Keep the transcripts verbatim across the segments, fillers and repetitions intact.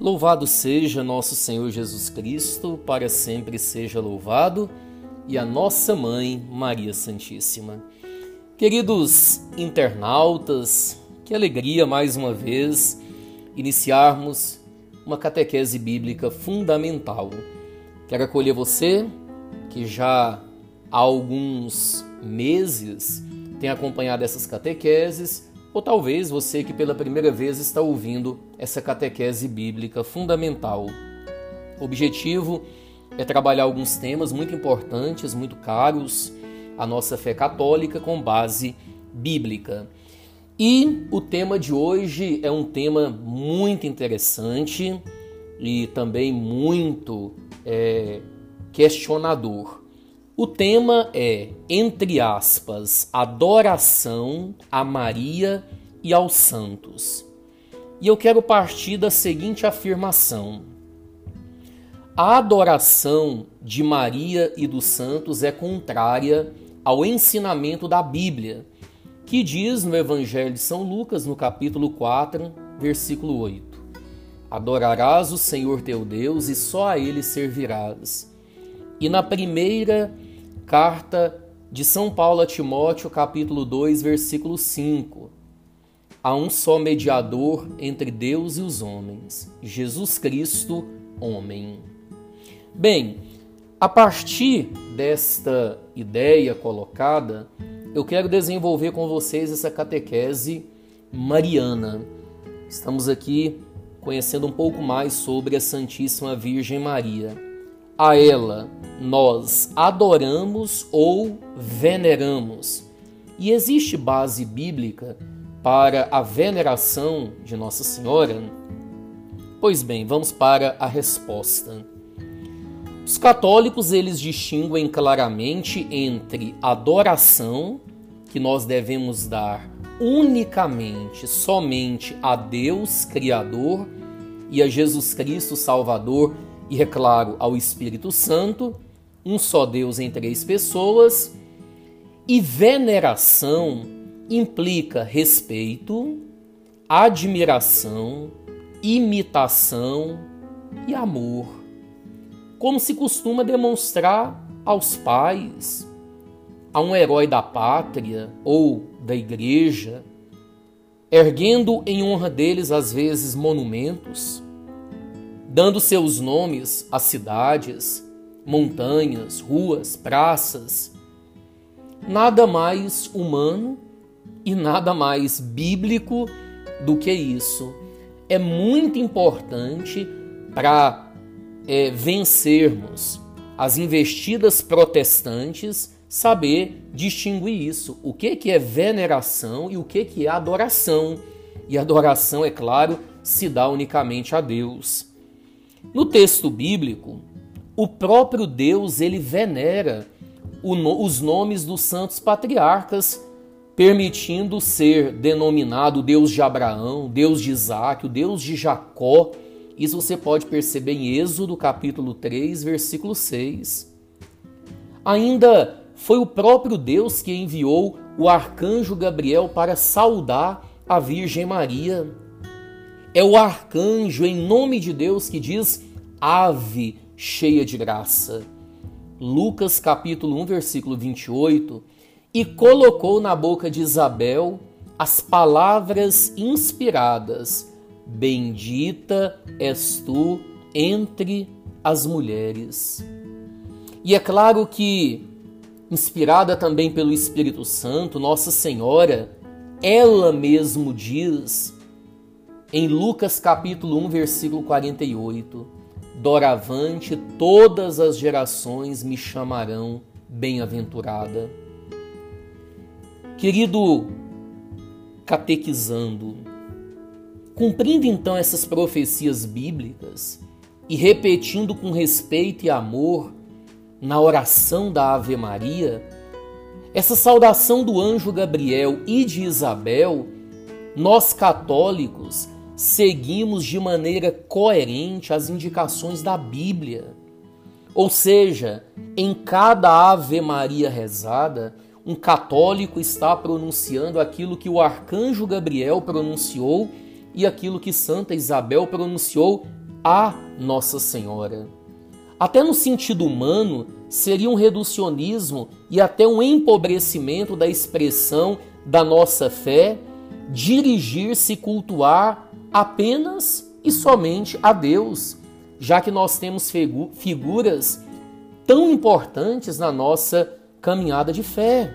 Louvado seja nosso Senhor Jesus Cristo, para sempre seja louvado, e a nossa Mãe, Maria Santíssima. Queridos internautas, que alegria mais uma vez iniciarmos uma catequese bíblica fundamental. Quero acolher você que já há alguns meses tem acompanhado essas catequeses, ou talvez você que pela primeira vez está ouvindo essa catequese bíblica fundamental. O objetivo é trabalhar alguns temas muito importantes, muito caros à nossa fé católica com base bíblica. E o tema de hoje é um tema muito interessante e também muito é, questionador. O tema é, entre aspas, adoração a Maria e aos santos. E eu quero partir da seguinte afirmação: a adoração de Maria e dos santos é contrária ao ensinamento da Bíblia, que diz no Evangelho de São Lucas, no capítulo quatro, versículo oito: adorarás o Senhor teu Deus e só a Ele servirás. E na primeira carta de São Paulo a Timóteo, capítulo dois, versículo cinco: há um só mediador entre Deus e os homens, Jesus Cristo, homem. Bem, a partir desta ideia colocada, eu quero desenvolver com vocês essa catequese mariana. Estamos aqui conhecendo um pouco mais sobre a Santíssima Virgem Maria. A ela nós adoramos ou veneramos. E existe base bíblica para a veneração de Nossa Senhora? Pois bem, vamos para a resposta. Os católicos, eles distinguem claramente entre adoração, que nós devemos dar unicamente, somente a Deus Criador e a Jesus Cristo Salvador, e, é claro, ao Espírito Santo, um só Deus em três pessoas. E veneração implica respeito, admiração, imitação e amor, como se costuma demonstrar aos pais, a um herói da pátria ou da igreja, erguendo em honra deles às vezes monumentos, dando seus nomes a cidades, montanhas, ruas, praças. Nada mais humano e nada mais bíblico do que isso. É muito importante para é, vencermos as investidas protestantes saber distinguir isso. O que, que é veneração e o que, que é adoração. E adoração, é claro, se dá unicamente a Deus. No texto bíblico, o próprio Deus ele venera o, os nomes dos santos patriarcas, permitindo ser denominado Deus de Abraão, Deus de Isaac, o Deus de Jacó. Isso você pode perceber em Êxodo capítulo três, versículo seis. Ainda foi o próprio Deus que enviou o arcanjo Gabriel para saudar a Virgem Maria. É o arcanjo, em nome de Deus, que diz: ave cheia de graça. Lucas capítulo um, versículo vinte e oito. E colocou na boca de Isabel as palavras inspiradas: bendita és tu entre as mulheres. E é claro que, inspirada também pelo Espírito Santo, Nossa Senhora, ela mesmo diz em Lucas capítulo um, versículo quarenta e oito: doravante todas as gerações me chamarão bem-aventurada. Querido catequizando, cumprindo então essas profecias bíblicas e repetindo com respeito e amor na oração da Ave Maria, essa saudação do anjo Gabriel e de Isabel, nós católicos seguimos de maneira coerente as indicações da Bíblia. Ou seja, em cada Ave Maria rezada, um católico está pronunciando aquilo que o arcanjo Gabriel pronunciou e aquilo que Santa Isabel pronunciou a Nossa Senhora. Até no sentido humano, seria um reducionismo e até um empobrecimento da expressão da nossa fé dirigir-se e cultuar apenas e somente a Deus, já que nós temos figuras tão importantes na nossa caminhada de fé.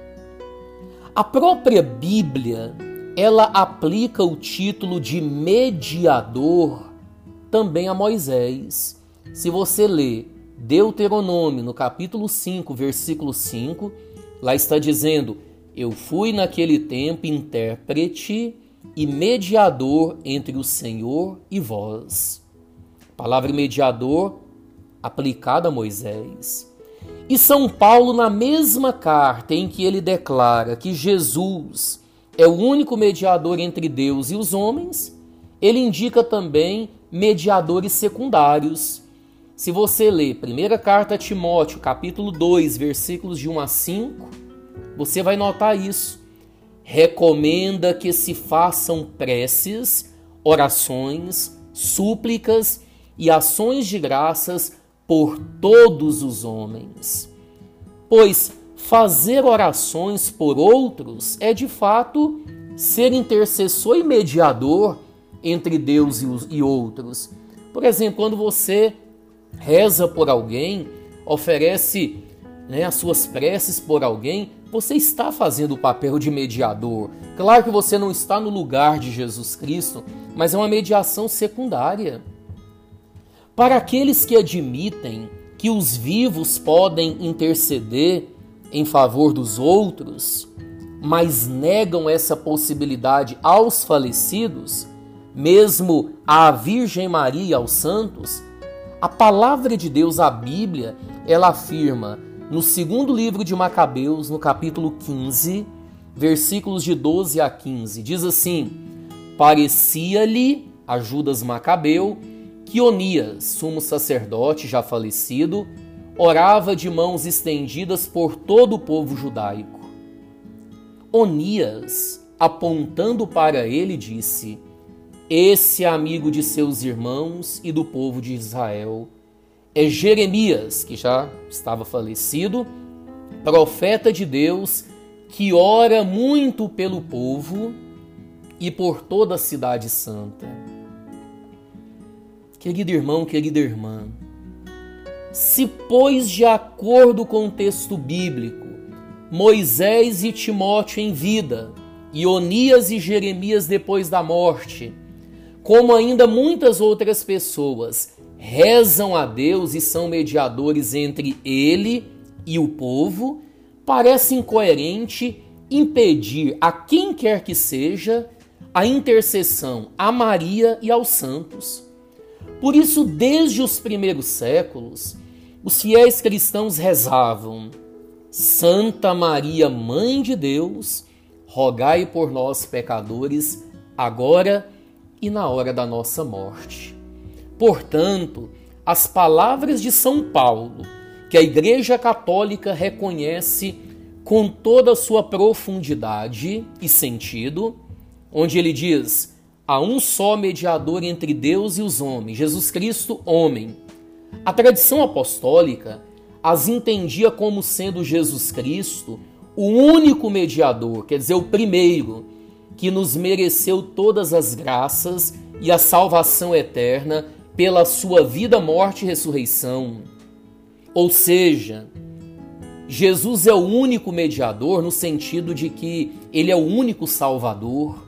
A própria Bíblia, ela aplica o título de mediador também a Moisés. Se você ler Deuteronômio, no capítulo cinco, versículo cinco, lá está dizendo: eu fui naquele tempo intérprete e mediador entre o Senhor e vós. A palavra mediador aplicada a Moisés. E São Paulo, na mesma carta em que ele declara que Jesus é o único mediador entre Deus e os homens, ele indica também mediadores secundários. Se você ler primeira carta a Timóteo, capítulo dois, versículos de um a cinco, você vai notar isso. Recomenda que se façam preces, orações, súplicas e ações de graças por todos os homens. Pois fazer orações por outros é de fato ser intercessor e mediador entre Deus e, os, e outros. Por exemplo, quando você reza por alguém, oferece, né, as suas preces por alguém, você está fazendo o papel de mediador. Claro que você não está no lugar de Jesus Cristo, mas é uma mediação secundária. Para aqueles que admitem que os vivos podem interceder em favor dos outros, mas negam essa possibilidade aos falecidos, mesmo à Virgem Maria e aos santos, a palavra de Deus, a Bíblia, ela afirma no segundo livro de Macabeus, no capítulo quinze, versículos de doze a quinze, diz assim: parecia-lhe a Judas Macabeu que Onias, sumo sacerdote já falecido, orava de mãos estendidas por todo o povo judaico. Onias, apontando para ele, disse: esse é amigo de seus irmãos e do povo de Israel. É Jeremias, que já estava falecido, profeta de Deus, que ora muito pelo povo e por toda a cidade santa. Querido irmão, querida irmã, se, pois, de acordo com o texto bíblico, Moisés e Timóteo em vida, e Onias e Jeremias depois da morte, como ainda muitas outras pessoas rezam a Deus e são mediadores entre ele e o povo, parece incoerente impedir a quem quer que seja a intercessão a Maria e aos santos. Por isso, desde os primeiros séculos, os fiéis cristãos rezavam: Santa Maria, Mãe de Deus, rogai por nós, pecadores, agora e na hora da nossa morte. Portanto, as palavras de São Paulo, que a Igreja Católica reconhece com toda a sua profundidade e sentido, onde ele diz: há um só mediador entre Deus e os homens, Jesus Cristo, homem. A tradição apostólica as entendia como sendo Jesus Cristo o único mediador, quer dizer, o primeiro, que nos mereceu todas as graças e a salvação eterna pela sua vida, morte e ressurreição. Ou seja, Jesus é o único mediador no sentido de que ele é o único salvador.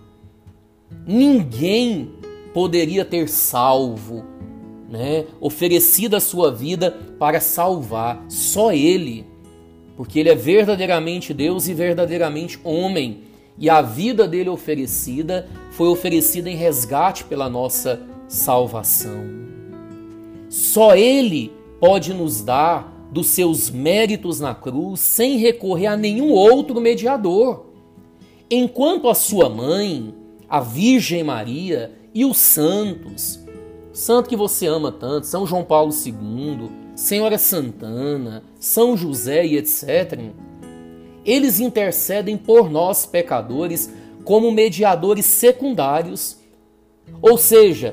Ninguém poderia ter salvo, né, oferecido a sua vida para salvar, só ele, porque ele é verdadeiramente Deus e verdadeiramente homem, e a vida dele oferecida foi oferecida em resgate pela nossa salvação. Só ele pode nos dar dos seus méritos na cruz sem recorrer a nenhum outro mediador. Enquanto a sua mãe, a Virgem Maria e os santos, santo que você ama tanto, São João Paulo segundo, Senhora Santana, São José e etcétera, eles intercedem por nós pecadores como mediadores secundários. Ou seja,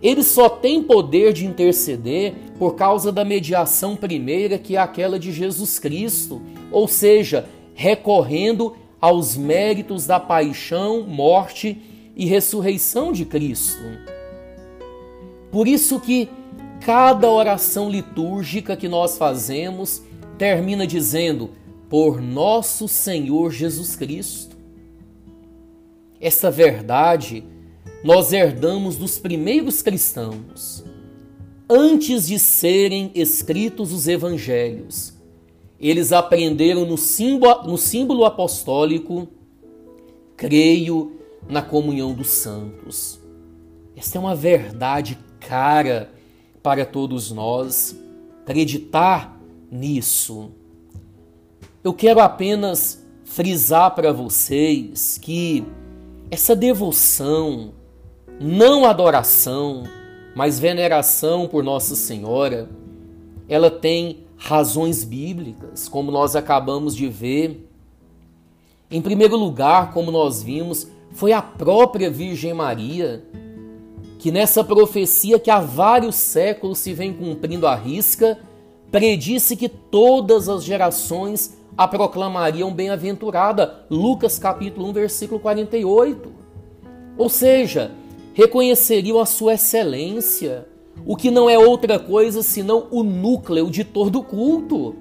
ele só tem poder de interceder por causa da mediação primeira, que é aquela de Jesus Cristo, ou seja, recorrendo aos méritos da paixão, morte e ressurreição de Cristo. Por isso que cada oração litúrgica que nós fazemos termina dizendo: por nosso Senhor Jesus Cristo. Essa verdade nós herdamos dos primeiros cristãos. Antes de serem escritos os evangelhos, eles aprenderam no símbolo, no símbolo apostólico: creio na comunhão dos santos. Esta é uma verdade cara para todos nós, acreditar nisso. Eu quero apenas frisar para vocês que essa devoção, não adoração, mas veneração por Nossa Senhora, ela tem razões bíblicas, como nós acabamos de ver. Em primeiro lugar, como nós vimos, foi a própria Virgem Maria, que nessa profecia que há vários séculos se vem cumprindo à risca, predisse que todas as gerações a proclamariam bem-aventurada. Lucas capítulo um, versículo quarenta e oito. Ou seja, reconheceriam a sua excelência, o que não é outra coisa senão o núcleo de todo culto.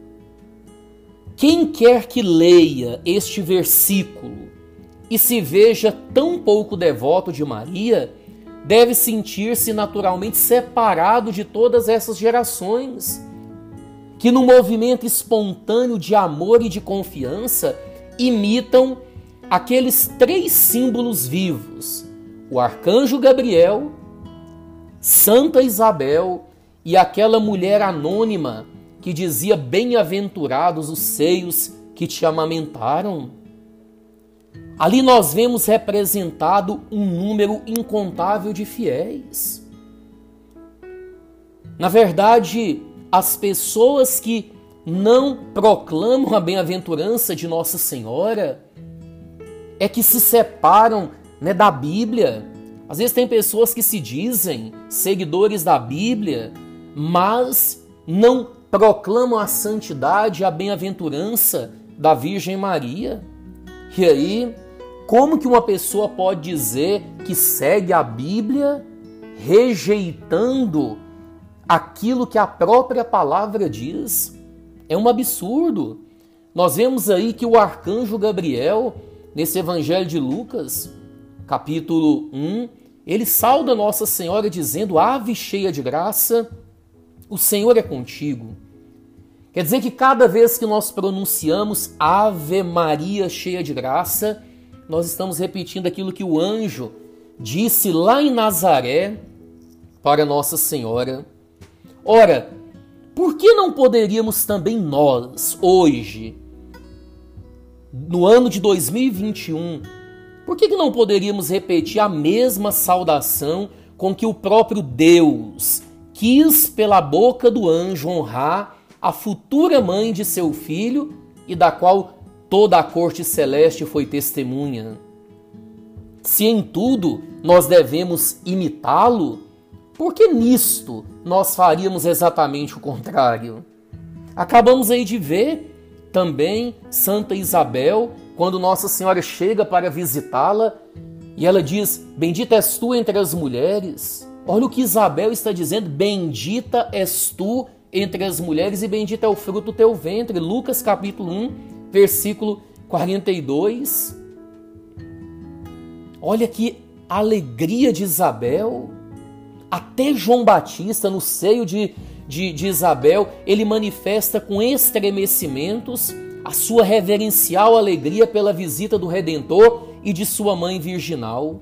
Quem quer que leia este versículo e se veja tão pouco devoto de Maria, deve sentir-se naturalmente separado de todas essas gerações, que no movimento espontâneo de amor e de confiança imitam aqueles três símbolos vivos: o arcanjo Gabriel, Santa Isabel e aquela mulher anônima que dizia: bem-aventurados os seios que te amamentaram. Ali nós vemos representado um número incontável de fiéis. Na verdade, as pessoas que não proclamam a bem-aventurança de Nossa Senhora é que se separam, né, da Bíblia. Às vezes tem pessoas que se dizem seguidores da Bíblia, mas não proclamam a santidade, a bem-aventurança da Virgem Maria. E aí, como que uma pessoa pode dizer que segue a Bíblia rejeitando aquilo que a própria palavra diz? É um absurdo. Nós vemos aí que o arcanjo Gabriel, nesse Evangelho de Lucas, capítulo um, ele sauda Nossa Senhora dizendo: ave cheia de graça, o Senhor é contigo. Quer dizer que cada vez que nós pronunciamos Ave Maria cheia de graça, nós estamos repetindo aquilo que o anjo disse lá em Nazaré para Nossa Senhora. Ora, por que não poderíamos também nós, hoje, no ano de dois mil e vinte e um, por que não poderíamos repetir a mesma saudação com que o próprio Deus quis, pela boca do anjo, honrar a futura mãe de seu filho e da qual toda a corte celeste foi testemunha? Se em tudo nós devemos imitá-lo, por que nisto nós faríamos exatamente o contrário? Acabamos aí de ver também Santa Isabel, quando Nossa Senhora chega para visitá-la e ela diz: bendita és tu entre as mulheres. Olha o que Isabel está dizendo: bendita és tu entre as mulheres e bendito é o fruto do teu ventre. Lucas capítulo um, versículo quarenta e dois. Olha que alegria de Isabel. Até João Batista, no seio de, de, de Isabel, ele manifesta com estremecimentos a sua reverencial alegria pela visita do Redentor e de sua mãe virginal.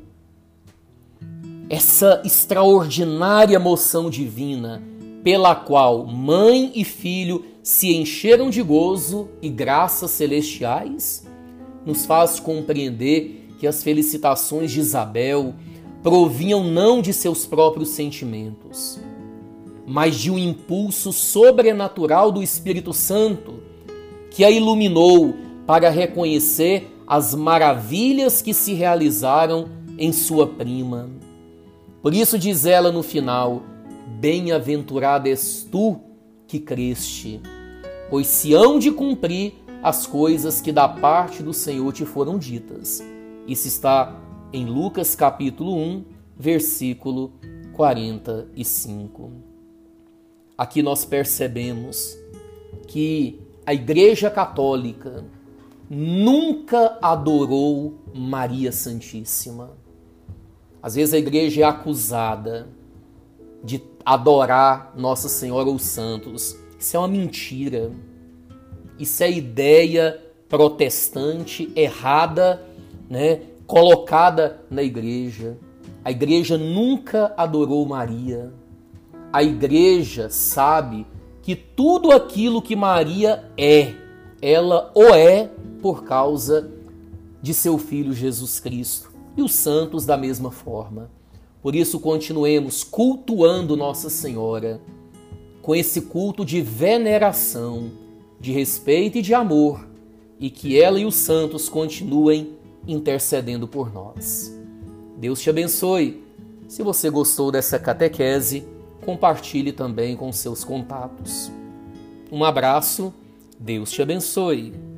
Essa extraordinária moção divina, pela qual mãe e filho se encheram de gozo e graças celestiais, nos faz compreender que as felicitações de Isabel provinham não de seus próprios sentimentos, mas de um impulso sobrenatural do Espírito Santo, que a iluminou para reconhecer as maravilhas que se realizaram em sua prima. Por isso diz ela no final: bem-aventurado és tu que creste, pois se hão de cumprir as coisas que da parte do Senhor te foram ditas. Isso está em Lucas capítulo um, versículo quarenta e cinco. Aqui nós percebemos que a Igreja Católica nunca adorou Maria Santíssima. Às vezes a igreja é acusada de adorar Nossa Senhora ou os santos. Isso é uma mentira. Isso é ideia protestante, errada, né, colocada na igreja. A igreja nunca adorou Maria. A igreja sabe que tudo aquilo que Maria é, ela o é por causa de seu Filho Jesus Cristo. E os santos da mesma forma. Por isso continuemos cultuando Nossa Senhora com esse culto de veneração, de respeito e de amor, e que ela e os santos continuem intercedendo por nós. Deus te abençoe. Se você gostou dessa catequese, compartilhe também com seus contatos. Um abraço, Deus te abençoe.